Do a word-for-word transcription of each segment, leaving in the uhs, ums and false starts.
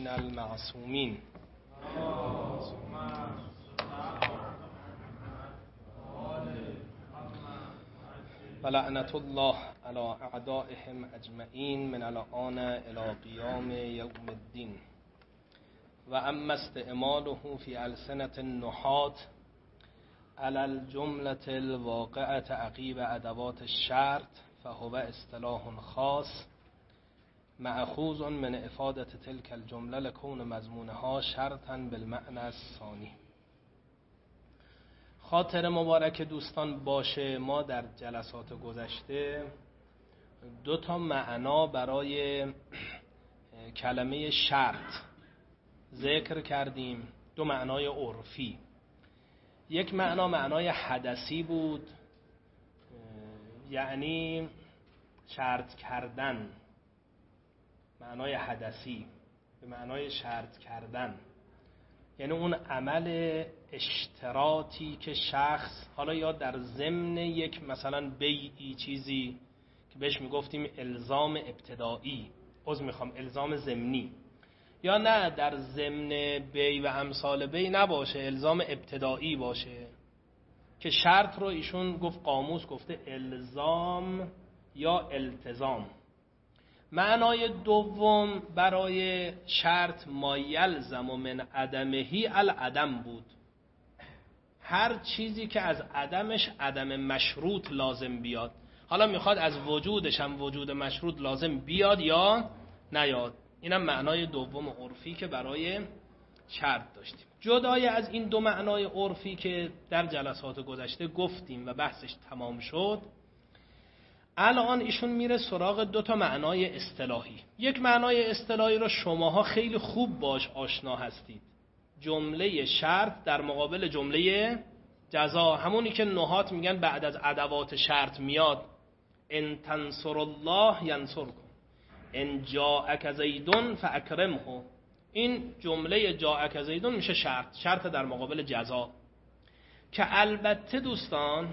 من المعصومین. و لعنت الله علی اعدائهم اجمعین من الآن الی قیام یوم الدین. و اما استعماله فی السنة النحاة علی الجملة الواقعة عقیب ادوات الشرط فهو اصطلاح خاص مأخوذ من افادة تلك الجمله لكون مضمونها شرطا بالمعنى الثانی. خاطر مبارک دوستان باشه، ما در جلسات گذشته دو تا معنا برای کلمه شرط ذکر کردیم، دو معنای عرفی. یک معنا معنای حدثی بود، یعنی شرط کردن، معنای حدثی به معنای شرط کردن، یعنی اون عمل اشتراطی که شخص حالا یا در ضمن یک مثلا بیعی چیزی که بهش میگفتیم الزام ابتدایی، عذر میخوام الزام ضمنی، یا نه در ضمن بیع و امثال بیع نباشه، الزام ابتدایی باشه که شرط رو ایشون گفت قاموس گفته الزام یا التزام. معنای دوم برای شرط ما یلزم من عدمهی العدم بود، هر چیزی که از عدمش عدم مشروط لازم بیاد. حالا میخواد از وجودش هم وجود مشروط لازم بیاد یا نیاد. اینم معنای دوم عرفی که برای شرط داشتیم. جدای از این دو معنای عرفی که در جلسات گذشته گفتیم و بحثش تمام شد، الان ایشون میره سراغ دو تا معنای اصطلاحی. یک معنای اصطلاحی رو شماها خیلی خوب باش آشنا هستید، جمله شرط در مقابل جمله جزا، همونی که نحات میگن بعد از ادوات شرط میاد ان تنصر الله ینصرکم ان جاءک زیدون فاکرمه. این جمله جاءک زیدون میشه شرط، شرط در مقابل جزا، که البته دوستان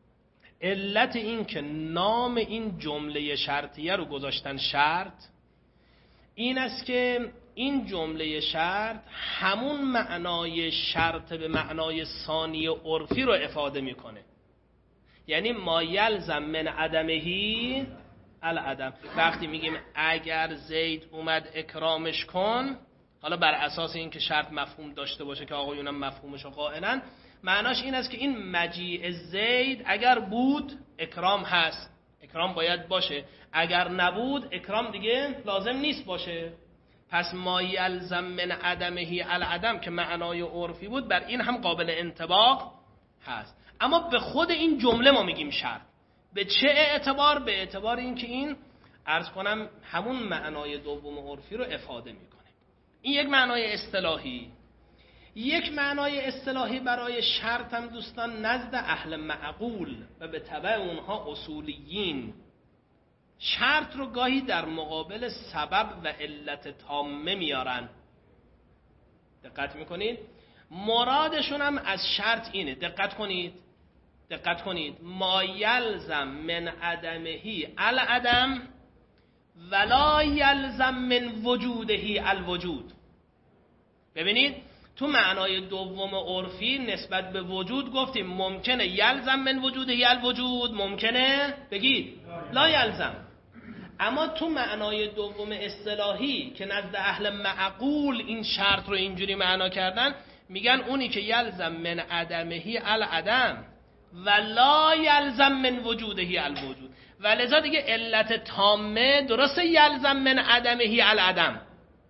علت این که نام این جمله شرطیه رو گذاشتن شرط این است که این جمله شرط همون معنای شرط به معنای ثانی عرفی رو افاده میکنه، یعنی ما یلزم من عدمهی العدم. وقتی میگیم اگر زید اومد اکرامش کن، حالا بر اساس این که شرط مفهوم داشته باشه که آقایونم مفهومش رو قائلن، معناش این است که این مجیء زید اگر بود اکرام هست، اکرام باید باشه، اگر نبود اکرام دیگه لازم نیست باشه. پس ما یلزم من عدمهی العدم که معنای عرفی بود بر این هم قابل انطباق هست. اما به خود این جمله ما میگیم شرط. به چه اعتبار؟ به اعتبار این که این عرض کنم همون معنای دوم عرفی رو افاده میکنه. این یک معنای اصطلاحی. یک معنای اصطلاحی برای شرط هم دوستان نزد اهل معقول و به تبع اونها اصولیین، شرط رو گاهی در مقابل سبب و علت تامه میارن. دقت میکنید؟ مرادشون هم از شرط اینه، دقت کنید دقت کنید ما یلزم من عدمهی العدم ولا یلزم من وجودهی الوجود. ببینید تو معنای دوم عرفی نسبت به وجود گفتیم ممکنه یلزم من وجودهی الوجود، ممکنه بگید لا یلزم. اما تو معنای دوم اصطلاحی که نزد اهل معقول این شرط رو اینجوری معنا کردن، میگن اونی که یلزم من عدمهی العدم و لا یلزم من وجودهی الوجود، و لذا دیگه علت تامه درسته یلزم من عدمهی العدم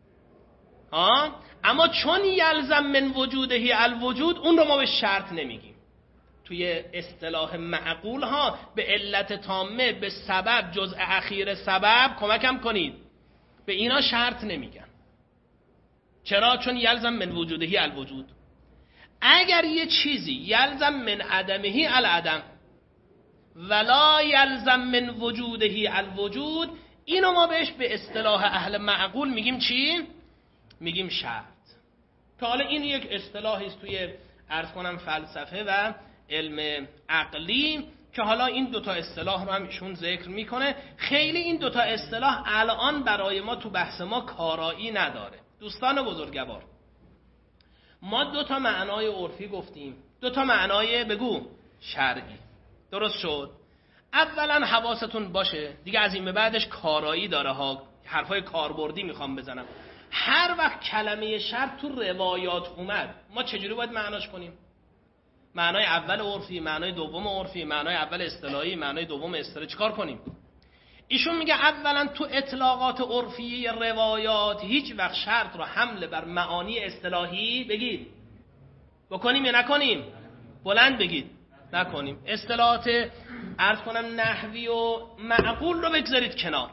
ها، اما چون یلزم من وجودهی الوجود اون رو ما به شرط نمیگیم. توی اصطلاح معقول ها به علت تامه، به سبب، جزء اخیر سبب کمکم کنید، به اینا شرط نمیگن. چرا؟ چون یلزم من وجودهی الوجود. اگر یه چیزی یلزم من عدمهی العدم ولا یلزم من وجودهی الوجود، اینو ما بهش به اصطلاح اهل معقول میگیم چی؟ میگیم شرط. که حالا این یک اصطلاحی است توی عرض کنم فلسفه و علم عقلی که حالا این دوتا اصطلاح رو هم ایشون ذکر میکنه. خیلی این دوتا اصطلاح الان برای ما تو بحث ما کارایی نداره. دوستان بزرگوار، ما دو تا معنای عرفی گفتیم، دو تا معنای بگو شرعی. درست شد؟ اولا حواستون باشه دیگه، از این به بعدش کارایی داره ها، حرفای کاربردی میخوام بزنم. هر وقت کلمه شرط تو روایات اومد ما چجوری باید معناش کنیم؟ معنای اول عرفی، معنای دوم عرفی، معنای اول اصطلاحی، معنای دوم اصطلاحی، چیکار کنیم؟ ایشون میگه اولا تو اطلاقات عرفی روایات هیچ وقت شرط رو حمل بر معانی اصطلاحی بگید بکنیم یا نکنیم؟ بلند بگید نکنیم. اصطلاحات عرض کنم نحوی و معقول رو بگذارید کنار.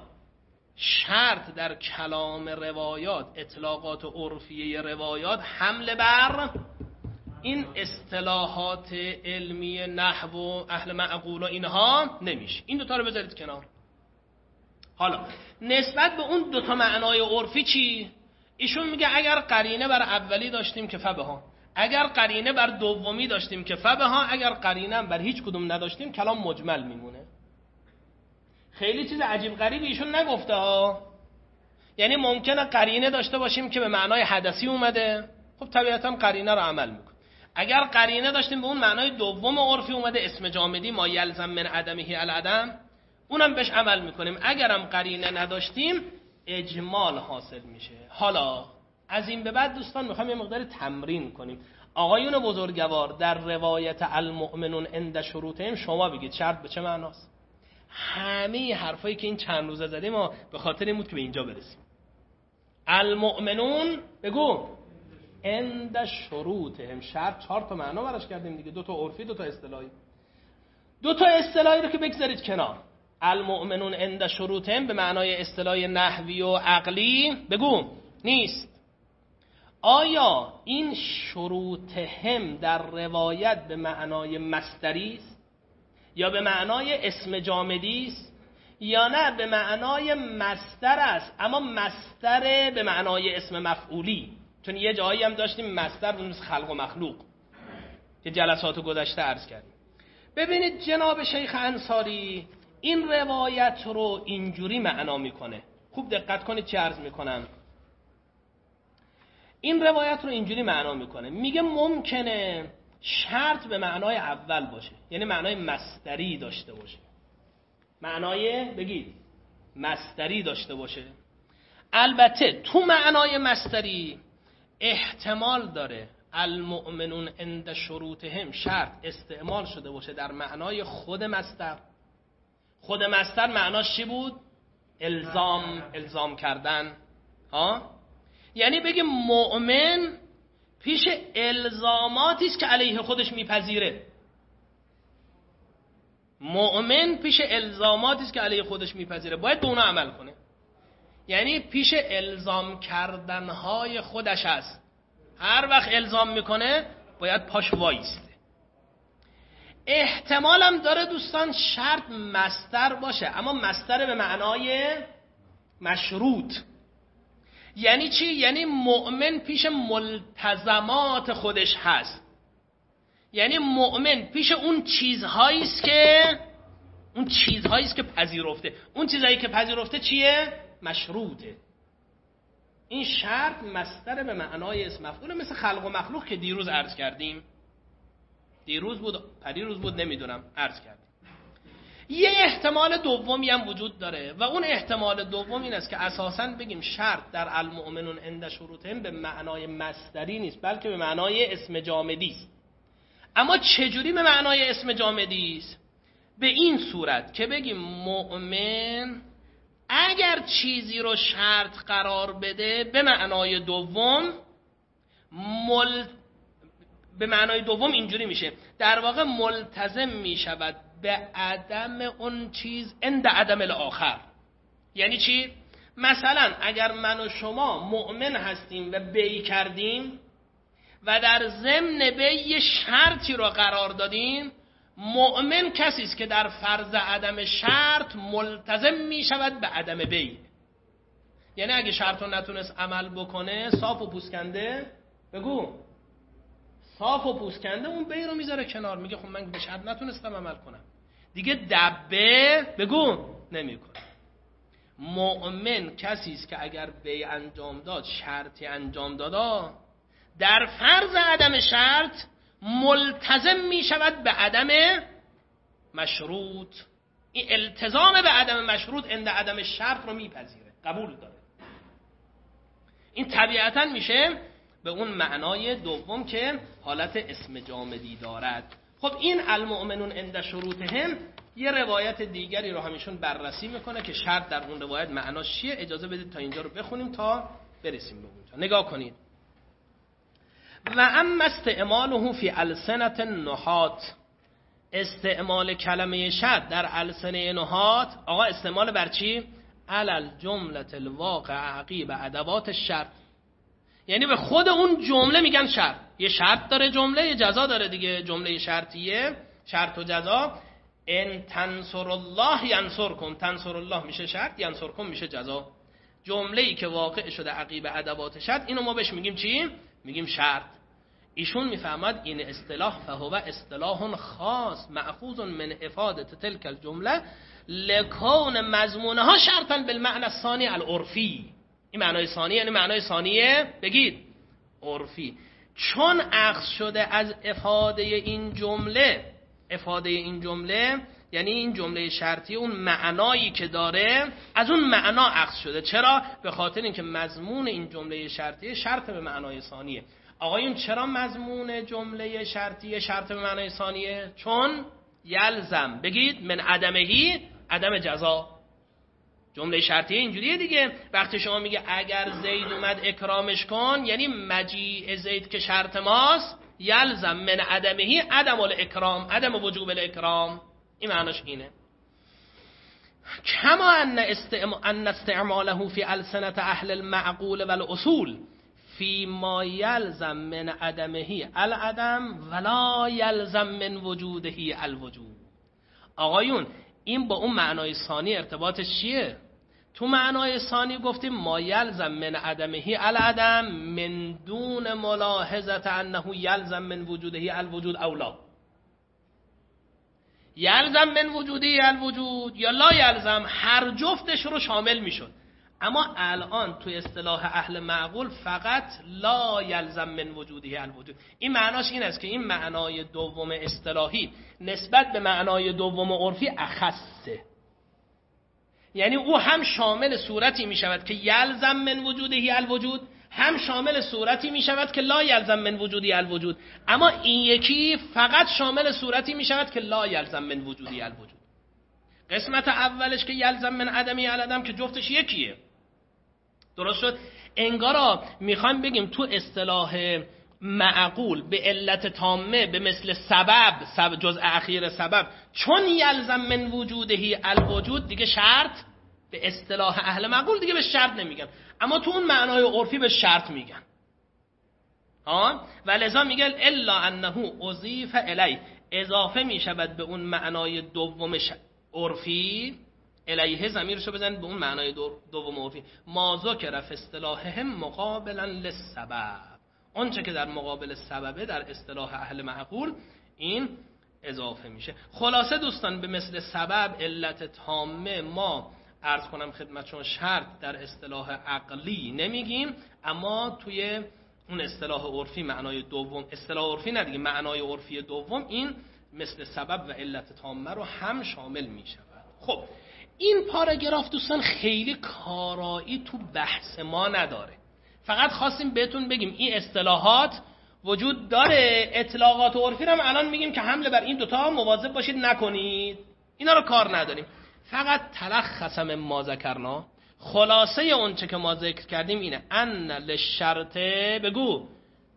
شرط در کلام روایات، اطلاقات عرفی روایات حمل بر این اصطلاحات علمی نحو و اهل معقول و اینها نمیشه. این دوتا رو بذارید کنار. حالا نسبت به اون دوتا معنای عرفی چی؟ ایشون میگه اگر قرینه بر اولی داشتیم که فبها، اگر قرینه بر دومی داشتیم که فبها، اگر قرینه بر هیچ کدوم نداشتیم کلام مجمل میمونه. خیلی چیز عجیب غریبی ایشون نگفته ها. یعنی ممکنه قرینه داشته باشیم که به معنای حدثی اومده، خب طبیعتا قرینه رو عمل میکنه. اگر قرینه داشتیم به اون معنای دوم عرفی اومده، اسم جامدی ما یلزم من عدمه العدم، اونم بهش عمل میکنیم. اگرم قرینه نداشتیم اجمال حاصل میشه. حالا از این به بعد دوستان میخوام یه مقدار تمرین کنیم. آقایون بزرگوار در روایت المؤمنون عند شروطهم شما بگید شرط به چه معناست؟ همه حرفایی که این چند روزه زدیم ما به خاطر این بود که به اینجا برسیم. المؤمنون بگو عند شروطهم، شرط چهار تا معنا براش کردیم دیگه، دو تا عرفی دو تا اصطلاحی. دو تا اصطلاحی رو که بگذارید کنار، المؤمنون عند شروطهم به معنای اصطلاح نحوی و عقلی بگو نیست. آیا این شروطهم در روایت به معنای مصدری است یا به معنای اسم جامدی است یا نه به معنای مصدر است، اما مصدر به معنای اسم مفعولی؟ چون یه جایی هم داشتیم مصدر مثل خلق و مخلوق که جلسات گذشته عرض کردیم. ببینید جناب شیخ انصاری این روایت رو اینجوری معنا میکنه. خوب دقت کنید چه عرض میکنم. این روایت رو اینجوری معنا میکنه، میگه ممکنه شرط به معنای اول باشه، یعنی معنای مصدری داشته باشه، معنای بگید مصدری داشته باشه. البته تو معنای مصدری احتمال داره المؤمنون عند شروطهم شرط استعمال شده باشه در معنای خود مصدر. خود مصدر معناش چی بود؟ الزام، الزام کردن ها؟ یعنی بگیم مؤمن پیش الزاماتی است که علیه خودش میپذیره. مؤمن پیش الزاماتی است که علیه خودش میپذیره، باید به اونا عمل کنه. یعنی پیش الزام کردنهای خودش است. هر وقت الزام میکنه باید پاش وایسته. احتمالم داره دوستان شرط مصدر باشه، اما مصدر به معنای مشروط. یعنی چی؟ یعنی مؤمن پیش ملتزمات خودش هست. یعنی مؤمن پیش اون چیزهایی است که اون چیزهایی است که پذیرفته. اون چیزهایی که پذیرفته چیه؟ مشروطه. این شرط مصدر به معنای اسم مفعول، مثل خلق و مخلوق که دیروز عرض کردیم. دیروز بود پریروز بود نمیدونم عرض کردیم. یه احتمال دومی هم وجود داره و اون احتمال دوم این است که اساساً بگیم شرط در المؤمنون عند شروطهم به معنای مصدری نیست بلکه به معنای اسم جامدی است. اما چجوری به معنای اسم جامدی است؟ به این صورت که بگیم مؤمن اگر چیزی رو شرط قرار بده به معنای دوم مل... به معنای دوم اینجوری میشه، در واقع ملتزم میشود به عدم اون چیز عند عدم الاخر. یعنی چی؟ مثلا اگر من و شما مؤمن هستیم و بی کردیم و در ضمن بی یه شرطی رو قرار دادیم، مؤمن کسی است که در فرض عدم شرط ملتزم می شود به عدم بی. یعنی اگه شرط رو نتونست عمل بکنه صاف و پوسکنده بگو صاف و پوسکنده اون بی رو میذاره کنار، میگه خب من به شرط نتونستم عمل کنم دیگه، دبه بگو نمی کنه. مؤمن کسی است که اگر بیع انجام داد، شرطی انجام داد، در فرض عدم شرط ملتزم می شود به عدم مشروط. این التزام به عدم مشروط عند عدم شرط رو میپذیره، قبول داره. این طبیعتا میشه به اون معنای دوم که حالت اسم جامدی دارد. خب این المؤمنون عند شروطهم یه روایت دیگری رو همیشون بررسی میکنه که شرط در اون روایت معناش چیه. اجازه بدید تا اینجا رو بخونیم تا برسیم به اونجا. نگاه کنید. و اما استعماله فی السنة النحات، استعمال کلمه شرط در السنه نحات، آقا استعمال بر چی؟ علل جمله الواقع عقیب ادوات الشرط، یعنی به خود اون جمله میگن شرط. یه شرط داره جمله، یه جزا داره دیگه. جمله شرطیه، شرط و جزا. ان تنصر الله ینصرکم، تنصر الله میشه شرط، ینصرکم میشه جزا. جمله ای که واقع شده عقیب ادوات شرط، اینو ما بهش میگیم چی؟ میگیم شرط. ایشون میفهمد این اصطلاح فهو اصطلاح خاص مأخوذ من افاده تلک الجمله لکون مضمونها شرطا بالمعنى الثانی العرفی. این معنای ثانی یعنی معنای ثانیه بگید عرفی، چون اخذ شده از افاده این جمله. افاده این جمله یعنی این جمله شرطی اون معنایی که داره از اون معنا اخذ شده. چرا؟ به خاطر اینکه مضمون این جمله شرطی شرط به معنای ثانیه. آقایون چرا مضمون جمله شرطی شرط به معنای ثانیه؟ چون یلزم بگید من عدمهی عدم جزا. جمله شرطیه اینجوریه دیگه. وقتی شما میگه اگر زید اومد اکرامش کن، یعنی مجیء زید که شرط ماست، یلزم من عدمهی عدم الاکرام، عدم وجوب الاکرام. این معناش اینه. کما ان ان استعماله فی السنة اهل المعقول والاصول فی ما یلزم من عدمهی العدم ولا یلزم من وجودهی الوجود. آقایون این با اون معنای ثانی ارتباطش چیه؟ تو معنای ثانی گفتیم ما یلزم من عدمهی العدم من دون ملاحظه انه یلزم من وجودهی الوجود اولا. یلزم من وجودهی الوجود یا لا یلزم، هر جفتش رو شامل میشد. اما الان تو اصطلاح اهل معقول فقط لا یلزم من وجودهی الوجود. این معناش این است که این معنای دوم اصطلاحی نسبت به معنای دوم عرفی اخصه، یعنی او هم شامل صورتی می شود که یلزم من وجودهی الوجود، هم شامل صورتی می شود که لا یلزم من وجودهی الوجود. اما این یکی فقط شامل صورتی می شود که لا یلزم من وجودهی الوجود. قسمت اولش که یلزم من عدمی العدم که جفتش یکیه. درست شد؟ انگارا میخوایم بگیم تو اصطلاح معقول به علت تامه به مثل سبب، سبب جزء اخیر سبب، چون یلزم من وجودهی الوجود دیگه شرط به اصطلاح اهل معقول دیگه به شرط نمیگن، اما تو اون معنای عرفی به شرط میگن. ها و لذا میگن الا انه اضیف الی، اضافه میشود به اون معنای دوم عرفی. الیه ضمیرشو بزنید به اون معنای دوم عرفی. ما ذکر فی اصطلاحهم مقابلا للسبب، آنچه که در مقابل سببه در اصطلاح اهل معقول این اضافه میشه. خلاصه دوستان به مثل سبب، علت تامه ما عرض کنم خدمتشون شرط در اصطلاح عقلی نمیگیم، اما توی اون اصطلاح عرفی معنای دوم، اصطلاح عرفی نه دیگه، معنای عرفی دوم این مثل سبب و علت تامه رو هم شامل میشود. خب این پاراگراف دوستان خیلی کارایی تو بحث ما نداره، فقط خواستیم بهتون بگیم این اصطلاحات وجود داره. اطلاقات عرفی رو هم الان میگیم که حمله بر این دوتا مواظب باشید نکنید، اینا رو کار نداریم. فقط تلخص من ما ذکرنا، خلاصه اون چه که ما ذکر کردیم اینه ان للشرط بگو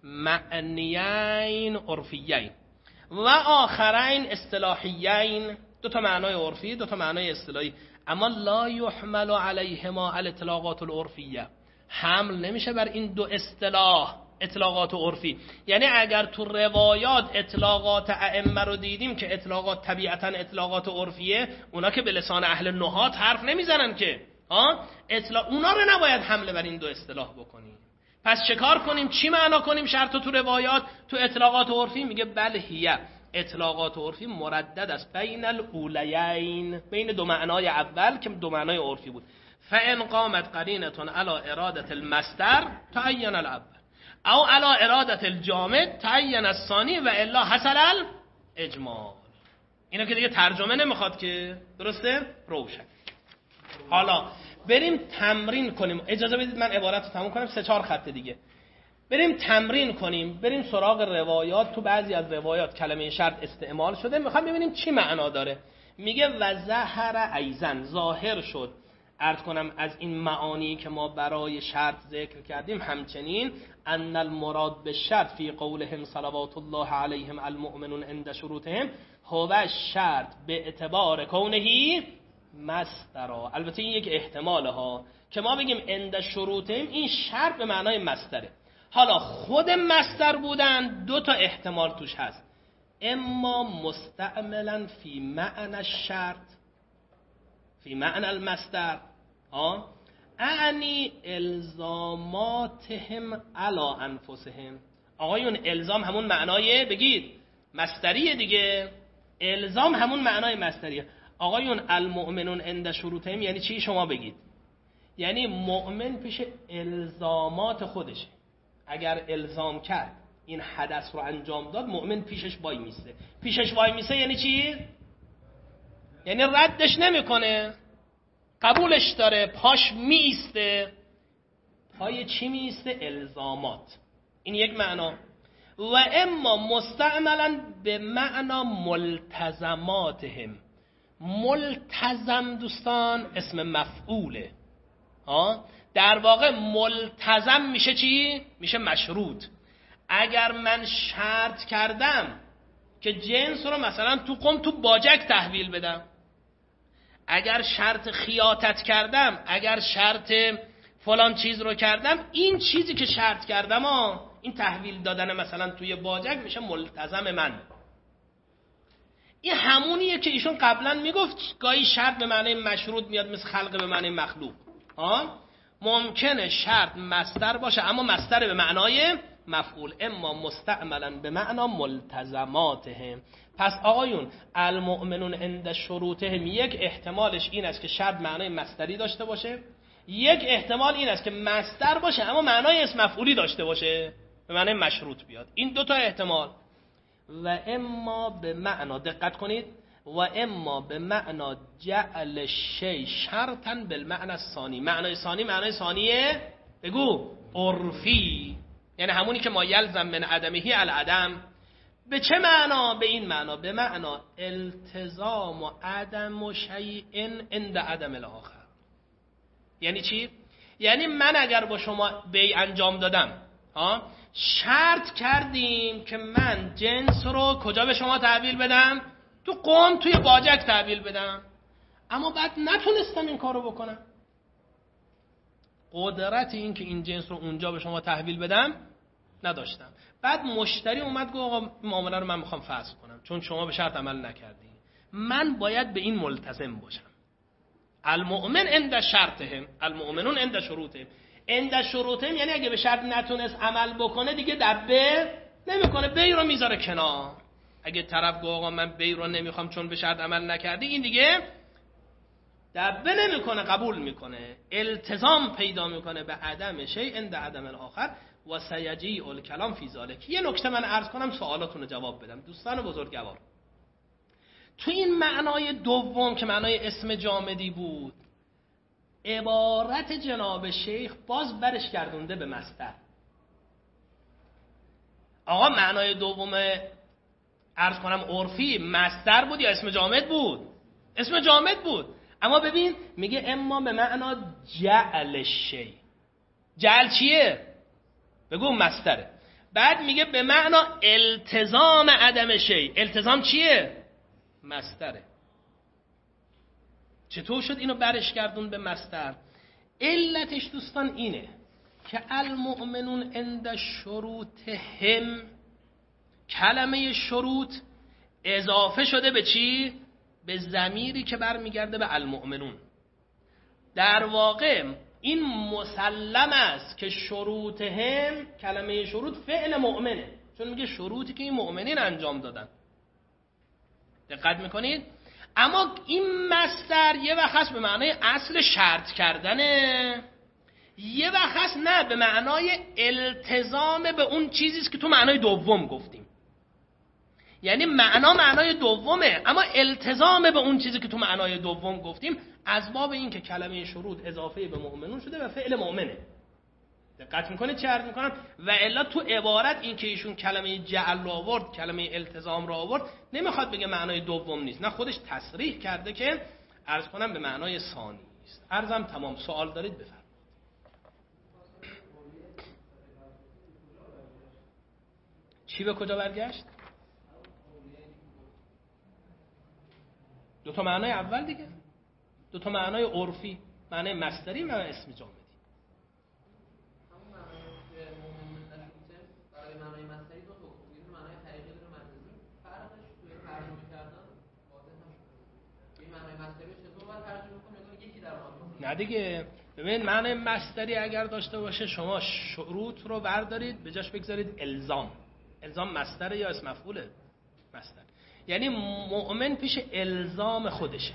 معنیین عرفیین و آخرین اصطلاحیین، دو تا معنای عرفی دو تا معنای اصطلاحی، اما لا یحمل علیهما الاطلاقات العرفیه، حمل نمیشه بر این دو اصطلاح اطلاقات عرفی. یعنی اگر تو روایات اطلاقات ائمه رو دیدیم که اطلاقات طبیعتا اطلاقات عرفیه، اونا که به لسان اهل نحات حرف نمیزنن که ها اطلاق، اونا رو نباید حمله بر این دو اصطلاح بکنیم. پس چه کار کنیم؟ چی معنا کنیم شرط تو روایات تو اطلاقات عرفی؟ میگه بل هیه، اطلاقات عرفی مردد است بین الاولیین، بین دو معنای اول که دو معنای عرفی بود. فان قامت قرینه علی اراده المصدر تعین الاول او علی اراده الجامد تعین الثانی و الا حصل الاجمال. اینا که دیگه ترجمه نمیخواد که، درسته؟ روشن. حالا بریم تمرین کنیم. اجازه بدید من عبارت رو تموم کنم، سه چهار خط دیگه بریم تمرین کنیم، بریم سراغ روایات. تو بعضی از روایات کلمه شرط استعمال شده، میخوام ببینیم چی معنا داره. میگه و ظهر ایزن، ظاهر شد، عرض کنم از این معانی که ما برای شرط ذکر کردیم، همچنین ان المراد به شرط فی قولهم صلوات الله علیهم المؤمنون عند شروطهم هو شرط به اعتبار کونهی مصدرا. البته این یک احتماله ها که ما بگیم عند شروطهم، این شرط به معنای مصدره. حالا خود مصدر بودن دو تا احتمال توش هست، اما مستعملا فی معنی الشرط فی معنی المصدر، ها اعنی الزاماتهم علی انفسهم. آقایون الزام همون معنای، بگید، مصدریه دیگه. الزام همون معنای مصدریه. آقایون المؤمنون عند شروطهم یعنی چی؟ شما بگید. یعنی مؤمن پیش الزامات خودشه. اگر الزام کرد این حدث رو انجام داد، مؤمن پیشش وای میسته. پیشش وای میسته یعنی چی؟ یعنی ردش نمیکنه، قبولش داره، پاش میسته. پای چی میسته؟ الزامات. این یک معنا. و اما مستعملا به معنا ملتزماتهم. ملتزم دوستان اسم مفعوله، ها در واقع ملتزم میشه چی؟ میشه مشروط. اگر من شرط کردم که جنس رو مثلا تو قم تو باجک تحویل بدم، اگر شرط خیاطت کردم، اگر شرط فلان چیز رو کردم، این چیزی که شرط کردم ها، این تحویل دادن مثلا توی باجک میشه ملتزم من. این همونیه که ایشون قبلا میگفت گاهی شرط به معنی مشروط میاد مثل خلق به معنی مخلوق. ها ممکنه شرط مصدر باشه اما مصدر به معنای مفعول، اما مستعملا به معنا ملتزماتهم. پس آقایون المؤمنون عند شروطهم، یک احتمالش این است که شرط معنای مصدری داشته باشه، یک احتمال این است که مصدر باشه اما معنای اسم مفعولی داشته باشه، به معنای مشروط بیاد. این دو تا احتمال. و اما به معنا، دقت کنید، و اما به معنا جعل شی شرطا بالمعنى الثانی. معنای ثانی، معنای ثانیه بگو عرفی، یعنی همونی که ما یلزم من عدمهی العدم. به چه معنا؟ به این معنا، به معنا التزام و عدم و شیء عند عدم الاخر. یعنی چی؟ یعنی من اگر با شما بیع انجام دادم، ها شرط کردیم که من جنس رو کجا به شما تحویل بدم؟ تو قم توی باجک تحویل بدم، اما بعد نتونستم این کارو بکنم. قدرت این که این جنس رو اونجا به شما تحویل بدم نداشتم. بعد مشتری اومد گفت آقا معامله رو من میخوام فسخ کنم چون شما به شرط عمل نکردی. من باید به این ملتزم باشم. المؤمن عند شرطهم، المؤمنون عند شروطهم. عند شروطهم یعنی اگه به شرط نتونست عمل بکنه دیگه دبه نمیکنه، بی رو میذاره کنار. اگه طرف گفت آقا من بی رو نمیخوام چون به شرط عمل نکردی، این دیگه دبه نمیکنه، قبول میکنه، التزام پیدا میکنه به عدم شیء عند عدم الاخر و سیجیء الکلام فی ذلک. یه نکته من عرض کنم سوالاتون رو جواب بدم دوستان بزرگوار. تو این معنای دوم که معنای اسم جامدی بود، عبارت جناب شیخ باز برش گردونده به مصدر. آقا معنای دوم عرض کنم عرفی مصدر بود یا اسم جامد بود؟ اسم جامد بود. اما ببین میگه اما به معنا جعل شی. جعل چیه؟ بگو مصدره. بعد میگه به معنا التزام عدم شی. التزام چیه؟ مصدره. چطور شد اینو برش گردون به مصدر؟ علتش دوستان اینه که المؤمنون عند شروطهم، کلمه شروط اضافه شده به چی؟ به ضمیری که برمیگرده به المؤمنون. در واقع این مسلم است که شروطهم، کلمه شروط فعل مؤمنه، چون میگه شروطی که این مؤمنین انجام دادن. دقت میکنید؟ اما این مصدر یه وقت هست به معنای اصل شرط کردنه، یه وقت هست نه به معنای التزام به اون چیزی است که تو معنای دوم گفتیم. یعنی معنا معنای دومه اما التزام به اون چیزی که تو معنای دوم گفتیم از باب این که کلمه شروط اضافه به مؤمنون شده و فعل مؤمنه. دقت میکنه چه عرض میکنم؟ و الا تو عبارت این که ایشون کلمه جعل رو آورد، کلمه التزام رو آورد، نمیخواد بگه معنای دوم نیست، نه خودش تصریح کرده که عرض کنم به معنای ثانی است. عرضم تمام. سوال دارید بفرمایید. چی به کجا برگشت؟ دو تا معنای اول دیگه، دو تا معنای عرفی، معنای مصدری و اسم جامدی. همون معنای مؤمن نشوته برای معنای مصدری دو تا یه معنای حقیقی رو مجازی فرقش توی ترجمه کردن واضح نشده. این معنای مصدری چطور باید ترجمه کنیم؟ یکی در آن. نه دیگه، ببین معنای مصدری اگر داشته باشه شما شروط رو بردارید به جاش بگذارید الزام. الزام مصدر یا اسم مفعوله؟ مصدر. یعنی مؤمن پیش الزام خودشه.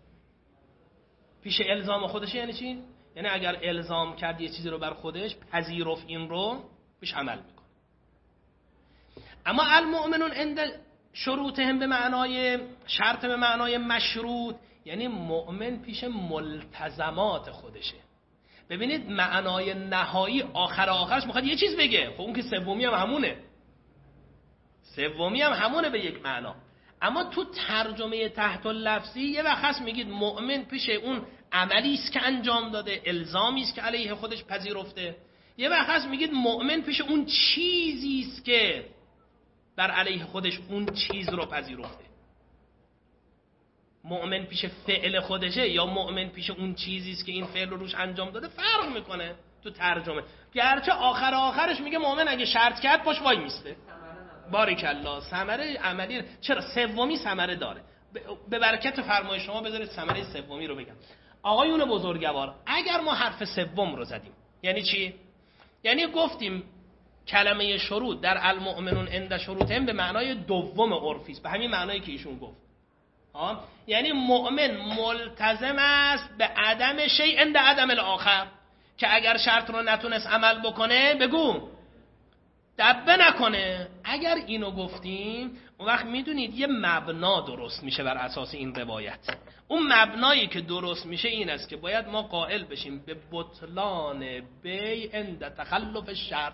پیش الزام خودشه یعنی چی؟ یعنی اگر الزام کرد یه چیزی رو بر خودش، پذیرفت این رو، پیش عمل میکنه. اما المؤمنون عند شروطهم به معنای شرط، به معنای مشروط، یعنی مؤمن پیش ملتزمات خودشه. ببینید معنای نهایی آخر آخرش میخواد یه چیز بگه، خب اون که سومی هم همونه، سومی هم همونه به یک معنا. اما تو ترجمه تحت اللفظی یه وقت هست میگید مؤمن پیش اون عملی است که انجام داده، الزامی است که علیه خودش پذیرفته. یه وقت هست میگید مؤمن پیش اون چیزی است که بر علیه خودش اون چیز رو پذیرفته. مؤمن پیش فعل خودشه یا مؤمن پیش اون چیزی است که این فعل رو روش انجام داده فرق میکنه تو ترجمه. گرچه آخر آخرش میگه مؤمن اگه شرط کرد پاش وای میسته. باریکالله. ثمره عملی چرا سومی ثمره داره. به برکت فرمای شما بذارید ثمره سومی رو بگم. آقایون بزرگوار، اگر ما حرف سوم رو زدیم یعنی چی؟ یعنی گفتیم کلمه شروط در المؤمنون عند شروطهم به معنای دوم عرفی است، به همین معنایی که ایشون گفت. ها؟ یعنی مؤمن ملتزم است به عدم شیء عند عدم الاخر، که اگر شرط رو نتونست عمل بکنه بگو دبه نکنه. اگر اینو گفتیم اون وقت میدونید یه مبنا درست میشه بر اساس این روایت. اون مبنایی که درست میشه این است که باید ما قائل بشیم به بطلان بیع عند تخلف الشرط،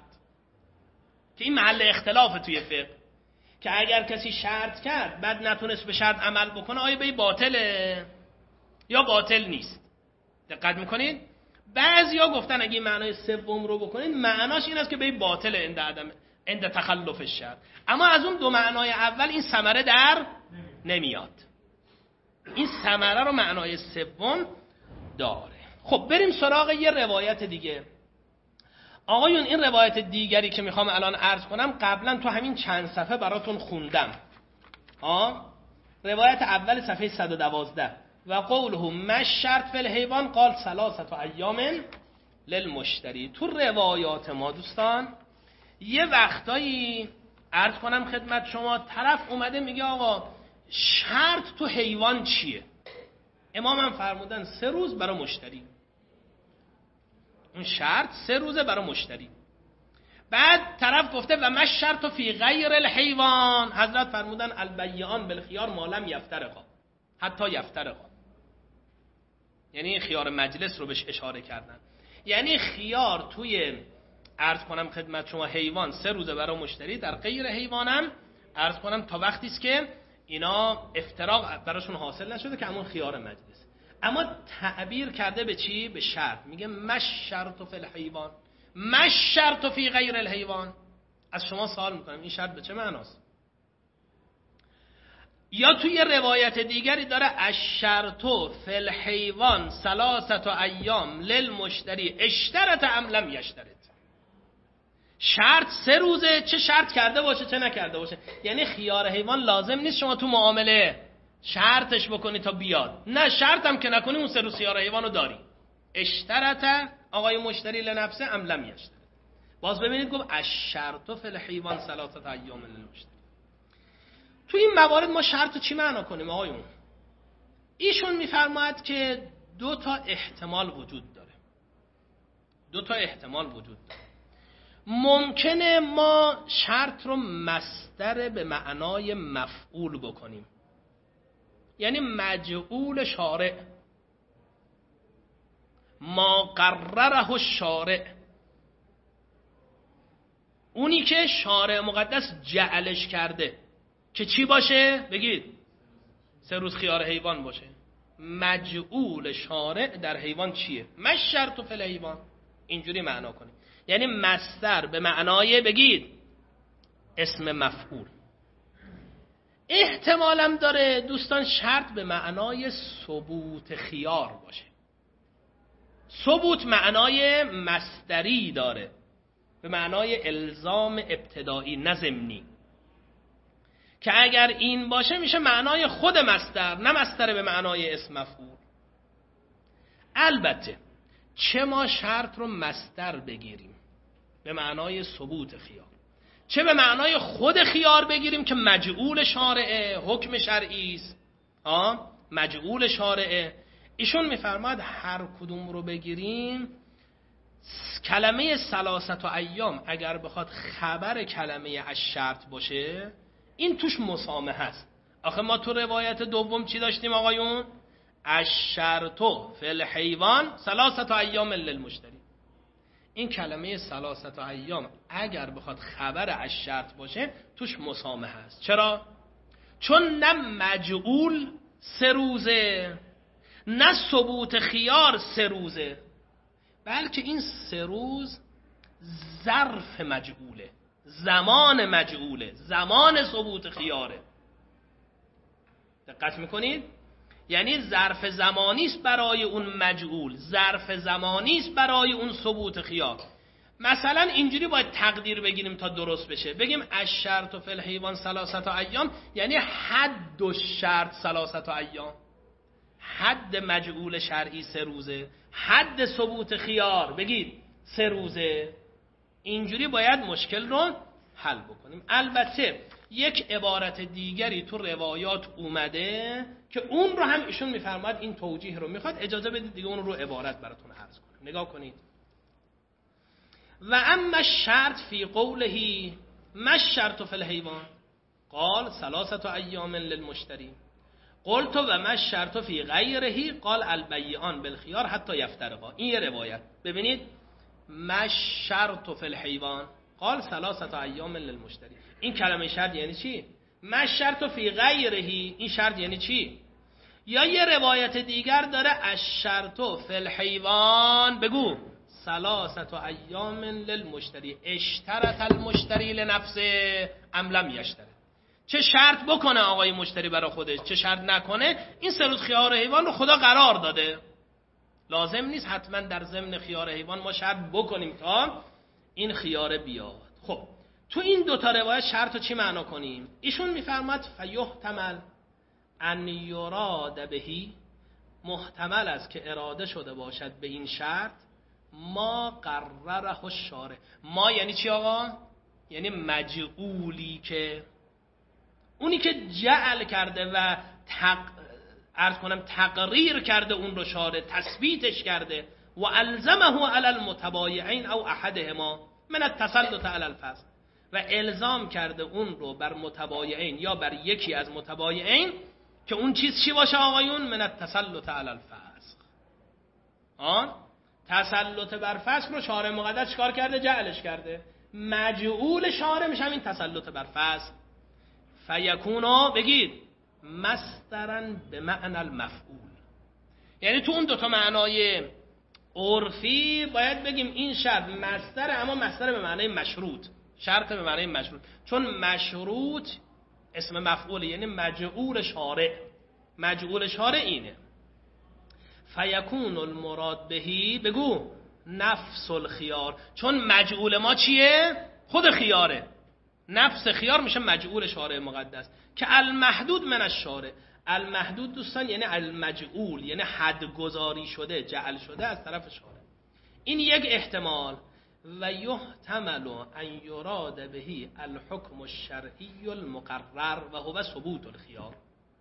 که این محل اختلاف توی فقه، که اگر کسی شرط کرد بعد نتونست به شرط عمل بکنه آیا بیع باطله یا باطل نیست. دقت میکنید؟ بعضیا گفتن اگه این معنای سوم رو بکنید معناش این است که بیع باطله عند عدم عند تخلف الشرط. اما از اون دو معنای اول این ثمره در نمیاد. این ثمره رو معنای سوم داره. خب بریم سراغ یه روایت دیگه. آقایون این روایت دیگری که میخوام الان عرض کنم قبلا تو همین چند صفحه براتون خوندم. آه؟ روایت اول صفحه صد و دوازده. و قوله مش شرط فی الحیوان قال ثلاثه ایام للمشتری. تو روایات ما دوستان یه وقتایی عرض کنم خدمت شما طرف اومده میگه آقا شرط تو حیوان چیه؟ امام هم فرمودن سه روز برای مشتری. اون شرط سه روزه برای مشتری. بعد طرف گفته و مش شرط فی غیر الحیوان، حضرت فرمودن البیعان بالخیار ما لم یفترقا حتی یفترقا. یعنی خیار مجلس رو بهش اشاره کردن. یعنی خیار توی عرض کنم خدمت شما حیوان سه روزه برای مشتری، در غیر حیوانم عرض کنم تا وقتی است که اینا افتراق براشون حاصل نشده که همون خیار مجلس. اما تعبیر کرده به چی؟ به شرط. میگه مش شرط فی الحیوان، مش شرط فی غیر الحیوان. از شما سوال میکنم این شرط به چه معناست؟ یا توی روایت دیگری داره الشرط فی الحیوان ثلاثه ایام للمشتری اشترط ام لم یشترط. شرط سه روزه، چه شرط کرده باشه چه نکرده باشه. یعنی خیار حیوان لازم نیست شما تو معامله شرطش بکنی تا بیاد، نه شرط هم که نکنی اون سه روز خیار حیوانو داری. اشترط آقای مشتری لنفسه ام لم یشترط. باز ببینید گفت الشرط فی الحیوان ثلاثه ایام للمشتری. تو این موارد ما شرط چی معنا کنیم آقایون؟ ایشون میفرماید که دو تا احتمال وجود داره. دو تا احتمال وجود داره. ممکنه ما شرط رو مصدر به معنای مفعول بکنیم، یعنی مجعول شارع، ما قرره الشارع، اونی که شارع مقدس جعلش کرده که چی باشه؟ بگید سه روز خیار حیوان باشه. مجعول شارع در حیوان چیه؟ مش شرط فی الحیوان. اینجوری معنا کنیم، یعنی مصدر به معنای بگید اسم مفعول. احتمالم داره دوستان شرط به معنای ثبوت خیار باشه. ثبوت معنای مصدری داره، به معنای الزام ابتدایی نه ضمنی، که اگر این باشه میشه معنای خود مصدر، نه مصدر به معنای اسم مفعول. البته چه ما شرط رو مصدر بگیریم به معنای ثبوت خیار، چه به معنای خود خیار بگیریم که مجعول شارعه، حکم شرعی است، ها مجعول شارعه، ایشون میفرماد هر کدوم رو بگیریم، کلمه ثلاثت و ایام اگر بخواد خبر کلمه الشرط باشه، این توش مسامحه است. آخه ما تو روایت دوم چی داشتیم آقایون؟ الشرط فی الحیوان ثلاثت و ایام للمشتری. این کلمه ثلاثت و ایام اگر بخواد خبر الشرط باشه توش مسامحه است. چرا؟ چون نه مجعول سه روزه، نه ثبوت خیار سه روزه، بلکه این سه روز ظرف مجعوله، زمان مجعوله، زمان ثبوت خیاره. دقت میکنید؟ یعنی ظرف زمانی است برای اون مجعول، ظرف زمانی است برای اون ثبوت خیار. مثلا اینجوری باید تقدیر بگیریم تا درست بشه، بگیم الشرط فی الحیوان ثلاثت ایام، یعنی حد و شرط ثلاثت ایام، حد مجعول شرعی سه روزه، حد ثبوت خیار بگید سه روزه. اینجوری باید مشکل رو حل بکنیم. البته یک عبارت دیگری تو روایات اومده که اون رو هم ایشون میفرماد این توجیه رو میخواد، اجازه بدید دیگه اون رو عبارت براتون عرض کنم. نگاه کنید. و اما الشرط فی قوله ما الشرط فی الحیوان قال ثلاثت ایام للمشتری قلت و ما الشرط فی غیره قال البیعان بالخیار حتی یفترقا. این یه روایت. ببینید ما الشرط فی الحیوان قال ثلاثت ایام للمشتری. این کلمه شرط یعنی چی؟ ما الشرط فی غیره، این شرط یعنی چی؟ یا یه روایت دیگر داره الشرط فی الحیوان بگو ثلاثت ایام للمشتری اشترط المشتری لنفسه ام لم یشترط. چه شرط بکنه آقای مشتری برای خودش، چه شرط نکنه، این سه روز خیار حیوان رو خدا قرار داده. لازم نیست حتما در ضمن خیار حیوان ما شرط بکنیم تا این خیار بیاد. خب تو این دوتا روایت شرط رو چی معنا کنیم؟ ایشون میفرماد فیحتمل ان یراد بهی، محتمل است که اراده شده باشد به این شرط ما قرره الشارع. ما یعنی چی آقا؟ یعنی مجعولی که اونی که جعل کرده و تق... عرض کنم تقریر کرده اون رو شارع، تثبیتش کرده و الزمه علی المتبایعین او احدهما من التسلط علی الفسق، و الزام کرده اون رو بر متبایعین یا بر یکی از متبایعین که اون چیز چی باشه آقایون؟ من التسلط علی الفسق. آن تسلط بر فسق رو شارع مقدس چیکار کرده؟ جعلش کرده. مجعول شارع میشه این تسلط بر فسق. فیکونا بگید مصدرن به معنی المفعول. یعنی تو اون دوتا معنای عرفی باید بگیم این شرط مصدر، اما مصدر به معنی مشروط، شرط به معنی مشروط، چون مشروط اسم مفعول یعنی مجعول شارع. مجعول شارع اینه. فیکون المراد بهی بگو نفس الخیار، چون مجعول ما چیه؟ خود خیاره. نفس خیار میشه مجعول شارع مقدس که المحدود من الشارع. المحدود دوستان یعنی المجعول، یعنی حد گذاری شده، جعل شده از طرف شارع. این یک احتمال. و یحتمل ان یراد بهی الحکم الشرعی المقرر و هو ثبوت الخیار.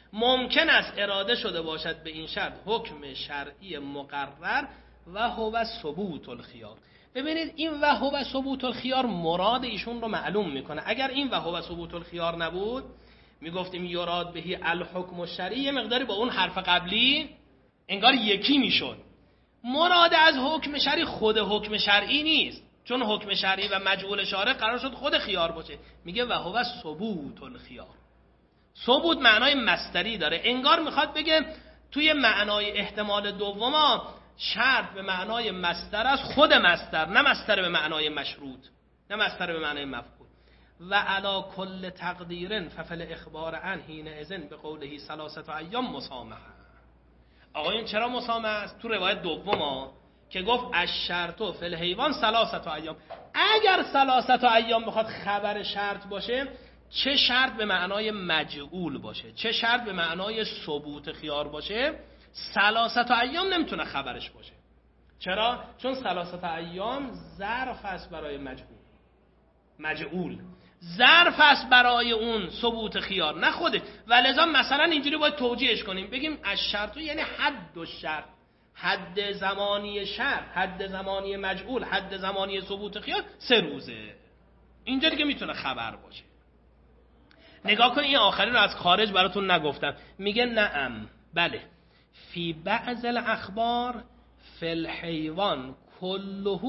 ممکن است اراده شده باشد به این شرط حکم شرعی مقرر و هو ثبوت الخیار. ببینید این و هو ثبوت الخیار مراد ایشون رو معلوم میکنه. اگر این و هو ثبوت الخیار نبود میگفتیم یراد بهی الحکم الشرعی، یه مقداری با اون حرف قبلی انگار یکی میشد. مراد از حکم شرعی خود حکم شرعی نیست، چون حکم شرعی و مجعول شارع قرار شد خود خیار باشه. میگه و هو ثبوت الخیار. ثبوت معنای مصدری داره، انگار میخواد بگه توی معنای احتمال دوما شرط به معنای مصدر است، خود مصدر، نه مصدر به معنای مشروط، نه مصدر به معنای مفعول. و علی کل تقدیر ففل اخبار عن حین اذن به قوله ثلاثه ایام مسامحه. آقایون چرا مسامحه است؟ تو روایت دوما که گفت الشرط فی الحیوان ثلاثه ایام، اگر ثلاثه ایام بخواد خبر شرط باشه، چه شرط به معنای مجعول باشه، چه شرط به معنای ثبوت خیار باشه، ثلاثه ایام نمیتونه خبرش باشه. چرا؟ چون ثلاثه ایام ظرف است برای مجعول، مجعول ظرف است برای اون ثبوت خیار، نه خوده. ولذا مثلا اینجوری باید توجیهش کنیم، بگیم الشرط یعنی حد و شرط، حد زمانی شرط، حد زمانی مجعول، حد زمانی ثبوت خیار سه روزه. اینجا دیگه میتونه خبر باشه. نگاه کن این آخری رو از خارج براتون نگفتم. میگه نعم، بله، فی بعض الاخبار فی الحیوان کله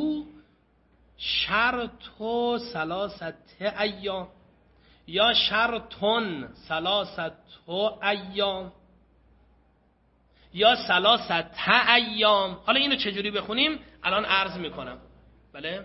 شرط و ثلاثه ایام یا شرطون ثلاثه ایام یا ثلاثه ایام. حالا اینو چجوری بخونیم الان عرض میکنم. بله،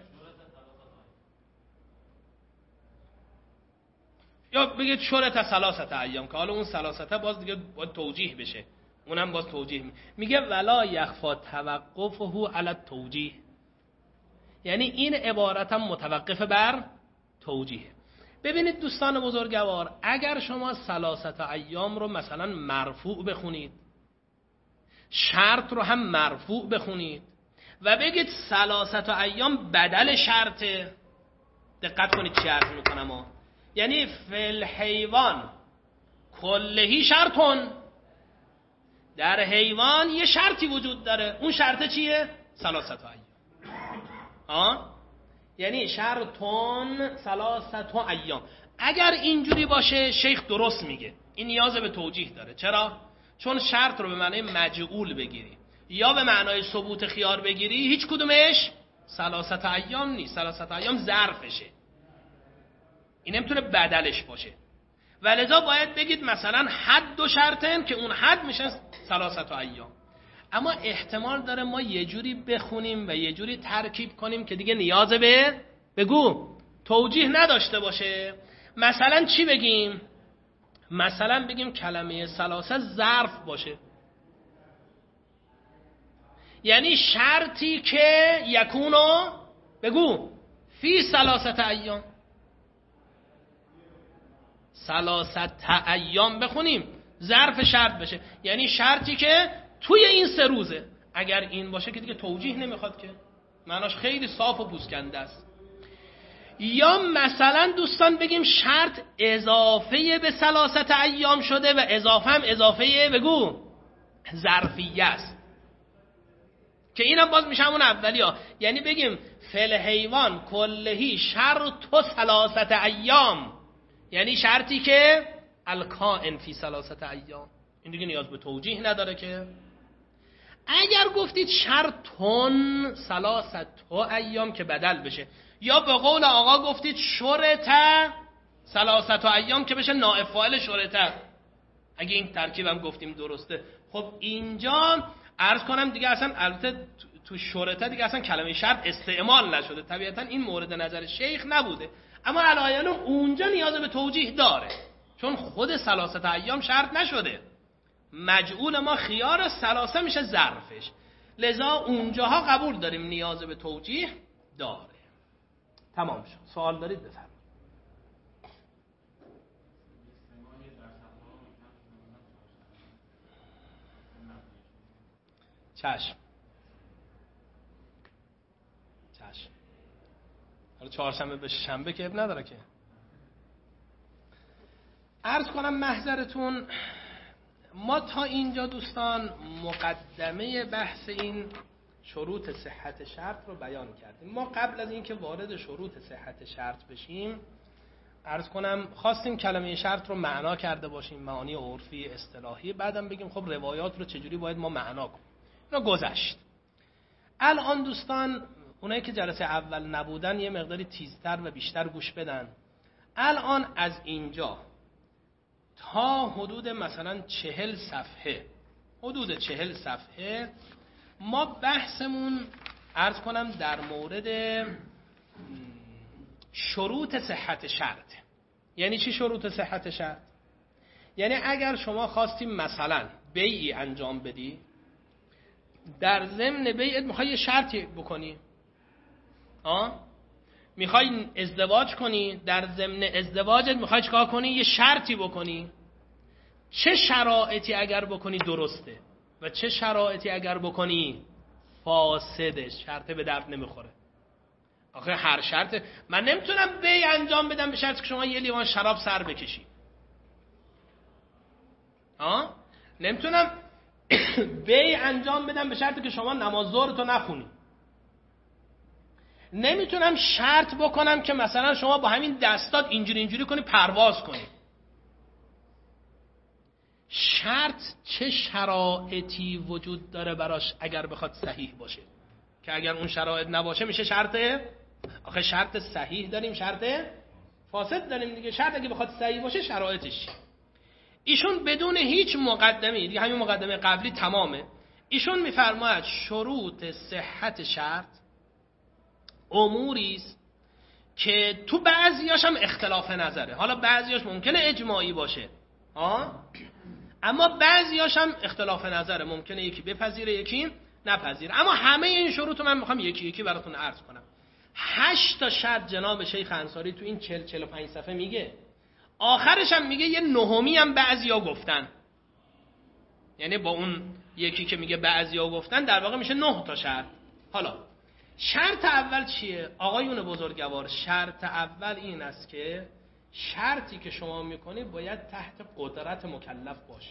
یا بگید شرط ثلاثه ایام، که حالا اون ثلاثه باز دیگه باید توجیه بشه، اونم باز توجیه میگه ولا یخفا توقفه علی التوجیه، یعنی این عبارت هم متوقف بر توجیه. ببینید دوستان بزرگوار، اگر شما ثلاثه ایام رو مثلا مرفوع بخونید، شرط رو هم مرفوع بخونید و بگید ثلاثه ایام بدل شرطه، دقت کنید چی عرض میکنم ها. یعنی فی الحیوان کلهی شرطون، در حیوان یه شرطی وجود داره، اون شرطه چیه؟ ثلاثه ایام. آه؟ یعنی شرطون ثلاثه ایام. اگر اینجوری باشه شیخ درست میگه، این نیاز به توجیه داره. چرا؟ چون شرط رو به معنای مجعول بگیری یا به معنای ثبوت خیار بگیری، هیچ کدومش ثلاثه ایام نیست. ثلاثه ایام ظرفشه، این نمیتونه بدلش باشه. ولذا باید بگید مثلا حد و شرطن که اون حد میشه ثلاثه ایام. اما احتمال داره ما یه جوری بخونیم و یه جوری ترکیب کنیم که دیگه نیاز به بگو توجیه نداشته باشه. مثلا چی بگیم؟ مثلا بگیم کلمه ثلاثه ظرف باشه، یعنی شرطی که یکونو بگو فی ثلاثه ایام، ثلاثه ایام بخونیم ظرف شرط بشه، یعنی شرطی که توی این سه روزه. اگر این باشه که دیگه توجیه نمیخواد، که معناش خیلی صاف و پوسکنده است. یا مثلا دوستان بگیم شرط اضافه به ثلاثه ایام شده و اضافه هم اضافه بگو ظرفیه است، که اینم باز میشه همون اولی ها. یعنی بگیم فل حیوان کلهی شرط و ثلاثه ایام، یعنی شرطی که الکائن فی ثلاثه ایام. این دیگه نیاز به توجیه نداره. که اگر گفتید شرطون ثلاثه ایام که بدل بشه، یا به قول آقا گفتید شرطه ثلاثه ایام که بشه نائب فاعل شرطه، اگه این ترکیبم گفتیم درسته. خب اینجا عرض کنم دیگه اصلا البته تو شرطه دیگه اصلا کلمه شرط استعمال نشده، طبیعتا این مورد نظر شیخ نبوده، اما علایانه اونجا نیاز به توجیه داره، چون خود ثلاثه ایام شرط نشده. مجعول ما خیار، ثلاثه میشه ظرفش، لذا اونجاها قبول داریم نیاز به توجیه داره. تمام شد. سوال دارید بفرمایید. چشم چشم. حالا چهارشنبه به شنبه که اب نداره که. عرض کنم محضرتون ما تا اینجا دوستان مقدمه بحث این شروط صحت شرط رو بیان کردیم. ما قبل از اینکه وارد شروط صحت شرط بشیم عرض کنم خواستیم کلمه شرط رو معنا کرده باشیم، معانی عرفی اصطلاحی، بعدم بگیم خب روایات رو چجوری باید ما معنا کنیم. اینا گذشت. الان دوستان اونایی که جلسه اول نبودن یه مقداری تیزتر و بیشتر گوش بدن. الان از اینجا تا حدود مثلا چهل صفحه حدود چهل صفحه ما بحثمون عرض کنم در مورد شروط صحت شرط. یعنی چی شروط صحت شرط؟ یعنی اگر شما خواستیم مثلا بیعی انجام بدی، در ضمن بیعت میخوای یه شرطی بکنی، آه؟ میخوای ازدواج کنی، در ضمن ازدواجت میخوای چیکار کنی؟ یه شرطی بکنی. چه شرایطی اگر بکنی درسته و چه شرایطی اگر بکنی فاسده، شرط به درد نمیخوره. آخه هر شرط من نمیتونم بیع انجام بدم به شرطی که شما یه لیوان شراب سر بکشی. آه؟ نمیتونم بیع انجام بدم به شرطی که شما نماز ظهرتو نخونی. نمیتونم شرط بکنم که مثلا شما با همین دستات اینجوری اینجوری کنی پرواز کنی. شرط چه شرایطی وجود داره براش اگر بخواد صحیح باشه، که اگر اون شرایط نباشه میشه شرط. آخه شرط صحیح داریم، شرط فاسد داریم دیگه. شرط اگه بخواد صحیح باشه شرایطش. ایشون بدون هیچ مقدمه، دیگه همین مقدمه قبلی تمامه، ایشون میفرماید شروط صحت شرط اموری است که تو بعضیاش هم اختلاف نظره. حالا بعضیاش ممکنه اجماعی باشه، ها، اما بعضیاش هم اختلاف نظره، ممکنه یکی بپذیره یکی نپذیره. اما همه این شروط رو من میخوام یکی یکی براتون عرض کنم. هشت تا شرط جناب شیخ انصاری تو این چهل چهل و پنج صفحه میگه. آخرش هم میگه یه نهمی هم بعضیا گفتن. یعنی با اون یکی که میگه بعضیا گفتن در واقع میشه نه تا شرط. حالا شرط اول چیه؟ آقایون بزرگوار، شرط اول این است که شرطی که شما میکنی باید تحت قدرت مکلف باشه.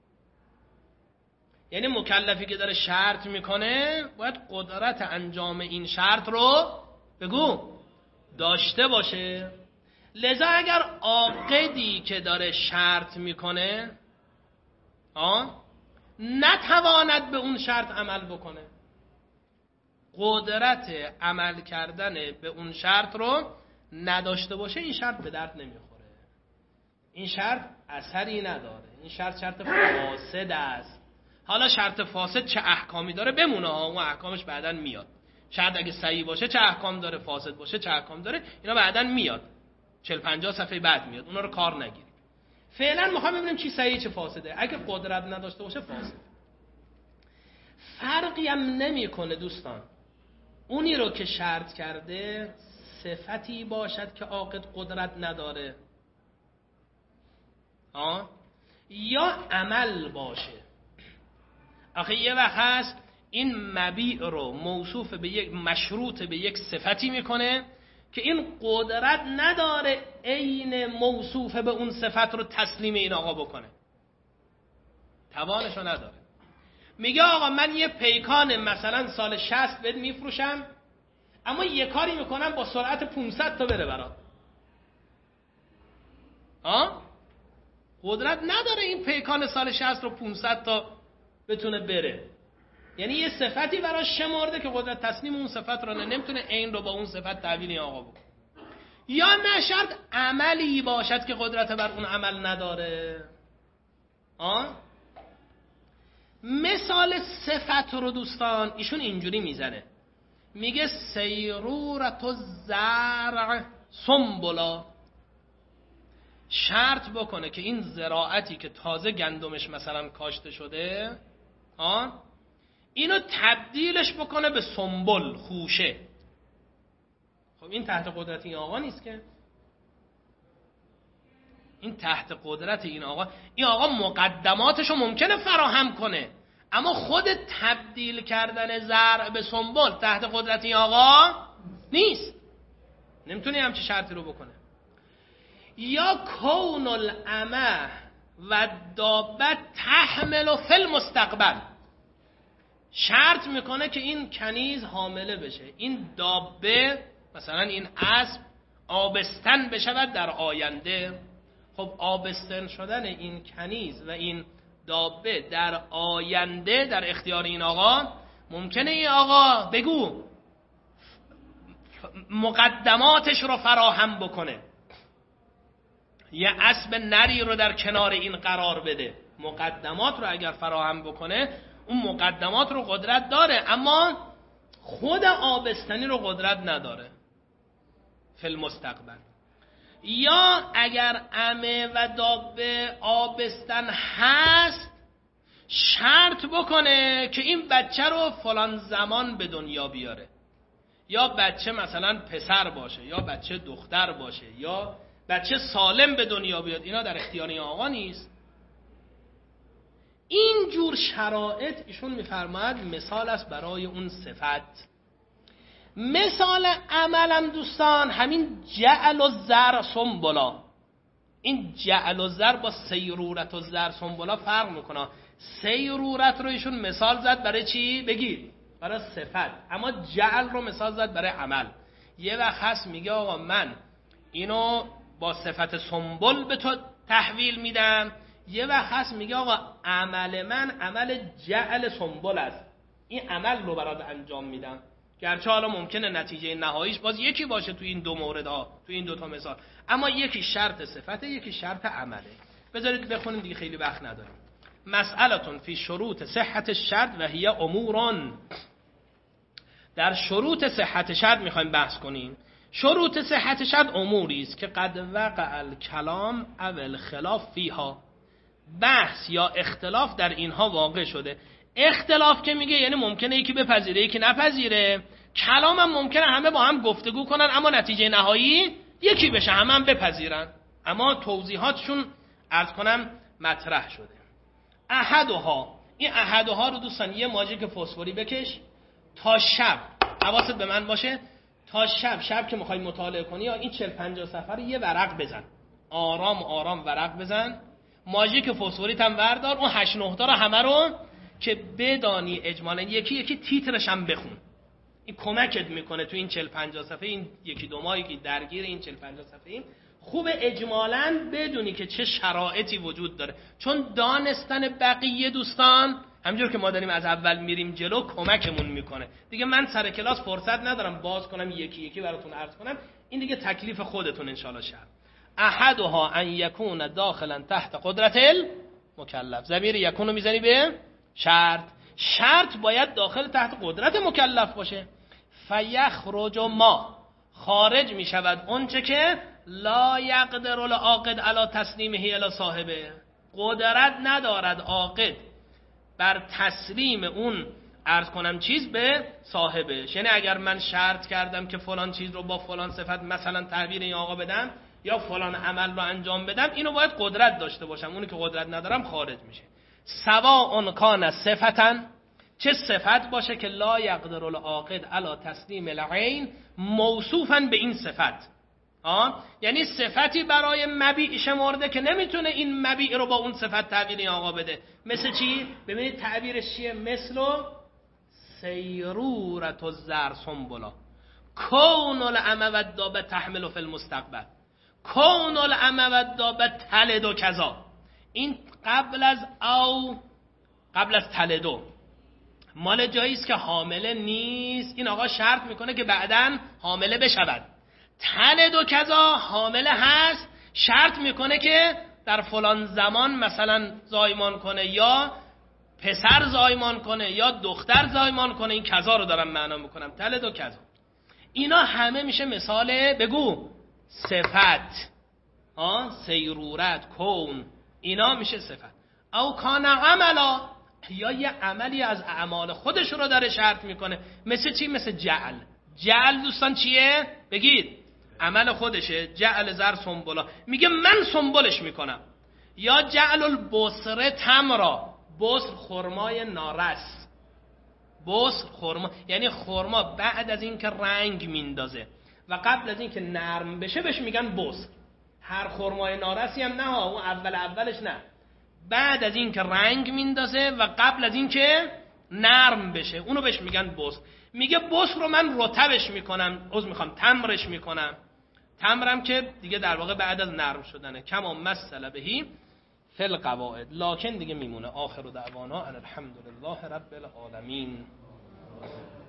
یعنی مکلفی که داره شرط میکنه باید قدرت انجام این شرط رو بگو داشته باشه. لذا اگر عاقدی که داره شرط میکنه آه نتواند به اون شرط عمل بکنه، قدرت عمل کردن به اون شرط رو نداشته باشه، این شرط به درد نمیخوره. این شرط اثری نداره. این شرط شرط فاسد است. حالا شرط فاسد چه احکامی داره بمونه ها، اون احکامش بعداً میاد. شرط اگه صحیح باشه چه احکام داره، فاسد باشه چه احکام داره، اینا بعداً میاد. چهل پنجاه صفحه بعد میاد. اونا رو کار نگیرید. فعلا میخوام ببینیم چی صحیح چه فاسده. اگه قدرت نداشته باشه فاسد. فرقی هم نمیکنه دوستان اونی رو که شرط کرده صفتی باشد که عاقد قدرت نداره، آه؟ یا عمل باشه. آخه یه وقت هست این مبیع رو موصوف به یک مشروط به یک صفتی میکنه که این قدرت نداره عین موصوف به اون صفت رو تسلیم این آقا بکنه، توانشو نداره. میگه آقا من یه پیکان مثلا سال شصت بهت میفروشم، اما یه کاری میکنم با سرعت پانصد تا بره برات. ها؟ قدرت نداره این پیکان سال شصت رو پانصد تا بتونه بره. یعنی یه صفتی براش شمرده که قدرت تسلیم اون صفت رو نمیتونه عین رو با اون صفت تعبیر این آقا بکنه. یا نه شرط عملی باشد که قدرت بر اون عمل نداره. آه؟ مثال صفت رو دوستان ایشون اینجوری میزنه، میگه سیرورت الزرع سنبلا. شرط بکنه که این زراعتی که تازه گندمش مثلا کاشته شده آه اینو تبدیلش بکنه به سنبل، خوشه. خب این تحت قدرت این آقا نیست که. این تحت قدرت این آقا. این آقا مقدماتشو ممکنه فراهم کنه، اما خود تبدیل کردن زرع به سنبل تحت قدرت این آقا نیست. نمیتونه همچی شرطی رو بکنه. یا کون الامه و دابه تحمل فی المستقبل، شرط میکنه که این کنیز حامله بشه، این دابه مثلا این اسب آبستن بشود در آینده. خب آبستن شدن این کنیز و این دابه در آینده در اختیار این آقا، ممکنه این آقا بگو مقدماتش رو فراهم بکنه، یه اسب نری رو در کنار این قرار بده، مقدمات رو اگر فراهم بکنه اون مقدمات رو قدرت داره، اما خود آبستنی رو قدرت نداره فی المستقبل. یا اگر امه و دابه آبستن هست، شرط بکنه که این بچه رو فلان زمان به دنیا بیاره، یا بچه مثلا پسر باشه یا بچه دختر باشه یا بچه سالم به دنیا بیاد، اینا در اختیار این آقا نیست. این جور شرایط ایشون میفرماید مثال است برای اون صفت. مثال عملم دوستان همین جعل و زر سنبلا، این جعل و زر با سیرورت و زر سنبلا فرق میکنه. سیرورت رو ایشون مثال زد برای چی؟ بگید برای صفت، اما جعل رو مثال زد برای عمل. یه وقت هست میگه آقا من اینو با صفت سنبل به تو تحویل میدم، یه وقت هست میگه آقا عمل من عمل جعل سنبل است، این عمل رو برات انجام میدم، گرچه حالا ممکنه نتیجه نهاییش باز یکی باشه تو این دو مورد ها، تو این دو تا مثال، اما یکی شرط صفته یکی شرط عمله. بذارید بخونیم دیگه خیلی وقت نداریم. مسئلتون فی شروط صحت شرط و هی اموران، در شروط صحت شرط میخوایم بحث کنیم. شروط صحت شرط اموری است که قد وقع الکلام او الخلاف فیها، بحث یا اختلاف در اینها واقع شده. اختلاف که میگه یعنی ممکنه یکی بپذیره یکی نپذیره، کلام هم ممکنه همه با هم گفتگو کنن اما نتیجه نهایی یکی بشه، همه هم بپذیرن، اما توضیحاتشون عرض کنم مطرح شده. احدها، این احدها رو دوستان یه ماژیک فسفوری بکش تا شب، حواست به من باشه، تا شب شب که میخوای مطالعه کنی یا این چهل پنجاه صفحه رو یه ورق بزن، آرام آرام ورق بزن، ماژیک فسفوریت هم بردار، اون هشت نه تا رو همه رو که بدانی اجمالا یکی یکی تیترش هم بخون، این کمکت میکنه تو این چهل پنجاه صفحه، این یکی دو ماهی که درگیر این چهل پنجاه صفحه این خوب اجمالاً بدونی که چه شرایطی وجود داره، چون دانستن بقیه دوستان همینجور که ما داریم از اول میریم جلو کمکمون میکنه. دیگه من سر کلاس فرصت ندارم باز کنم یکی یکی براتون عرض کنم، این دیگه تکلیف خودتون انشاءالله شب. احدها ان یکون داخلا تحت قدرت المکلف، ضمیر یکون رو میزنی به شرط، شرط باید داخل تحت قدرت مکلف باشه. فیخرج ما، خارج میشود اونچه که لا یقدر العاقد علی تسلیمه الی صاحبه، قدرت ندارد عاقد بر تسلیم اون عرض کنم چیز به صاحبش. یعنی اگر من شرط کردم که فلان چیز رو با فلان صفت مثلا تعبیر این آقا بدم یا فلان عمل رو انجام بدم، اینو باید قدرت داشته باشم، اونی که قدرت ندارم خارج میشه. سواء کان صفتا، چه صفت باشه که لا یقدر العاقد علی تسلیم العین موصوفا به این صفت، آه؟ یعنی صفتی برای مبیع شمرده که نمیتونه این مبیع رو با اون صفت تعبیر این آقا بده. مثل چی؟ ببینید تعبیرش چیه؟ مثل سیرورت الزر سنبلا، کون الامه و الدابه تحمل فی المستقبل، کون الامه و الدابه تلد کذا. این قبل از او قبل از تلدو مال جایی است که حامله نیست، این آقا شرط میکنه که بعداً حامله بشود. تلد و کذا حامله هست، شرط میکنه که در فلان زمان مثلا زایمان کنه یا پسر زایمان کنه یا دختر زایمان کنه، این کذا رو دارم معنا میکنم، تلد و کذا. اینا همه میشه مثال بگو صفت، آه سیرورت، کون، اینا میشه صفت. او کان عملا، یا یه عملی از اعمال خودش رو داره شرط میکنه. مثل چی؟ مثل جعل. جعل دوستان چیه؟ بگید عمل خودشه. جعل زر سنبلا، میگه من سنبلش میکنم. یا جعل البصره تمرا، بصر خرمای نارس، بصر خرما یعنی خرما بعد از این که رنگ میندازه و قبل از این که نرم بشه بهش میگن بصر. هر خرمای نارسی هم نه، اون اول اولش نه، بعد از این که رنگ میندازه و قبل از این که نرم بشه، اونو بهش میگن بس. میگه بس رو من رطبش میکنم، عذر میخوام تمرش میکنم. تمرم که دیگه در واقع بعد از نرم شدنه. کما مثل بهی فی القواعد. لکن دیگه میمونه. آخر دعوانا ان الحمدلله رب العالمین.